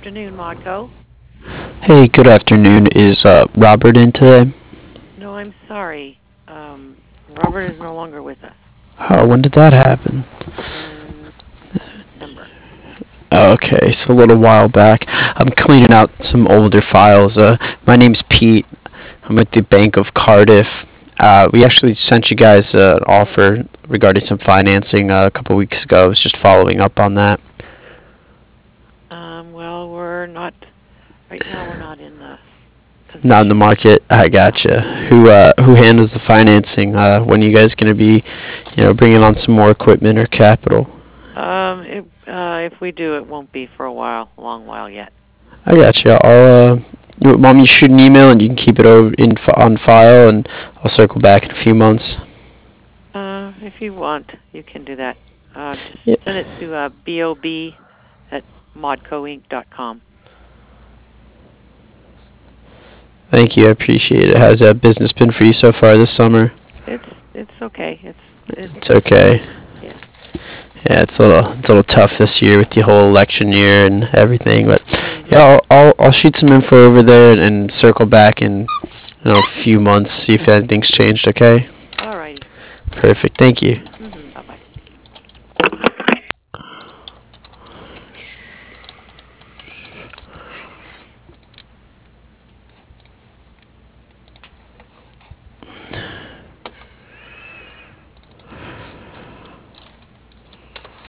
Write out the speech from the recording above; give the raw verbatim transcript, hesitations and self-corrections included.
afternoon, Modco. Hey, good afternoon. Is uh, Robert in today? No, I'm sorry. Um, Robert is no longer with us. Oh, when did that happen? In December. Okay, so a little while back. I'm cleaning out some older files. Uh, my name's Pete. I'm at the Bank of Cardiff. Uh, we actually sent you guys uh, an offer regarding some financing uh, a couple weeks ago. I was just following up on that. Um, well, we're not right now. We're not in the Not in the position. market. I No. gotcha. Who uh, who handles the financing? Uh, when are you guys gonna be, you know, bringing on some more equipment or capital? Um, if, uh, if we do, it won't be for a while, a long while yet. I got you. I'll, uh, you want me to shoot an email and you can keep it over in on file, and I'll circle back in a few months. Uh, if you want, you can do that. Uh, just Yeah. send it to uh, bob at modcoinc dot com. Thank you. I appreciate it. How's that business been for you so far this summer? It's it's okay. It's it's It's okay. yeah. Yeah, it's a little it's a little tough this year with the whole election year and everything, but Mhm. yeah, I'll I'll, I'll shoot some info over there and, and circle back in you know a few months, see if anything's changed. Okay. All righty. Perfect. Thank you.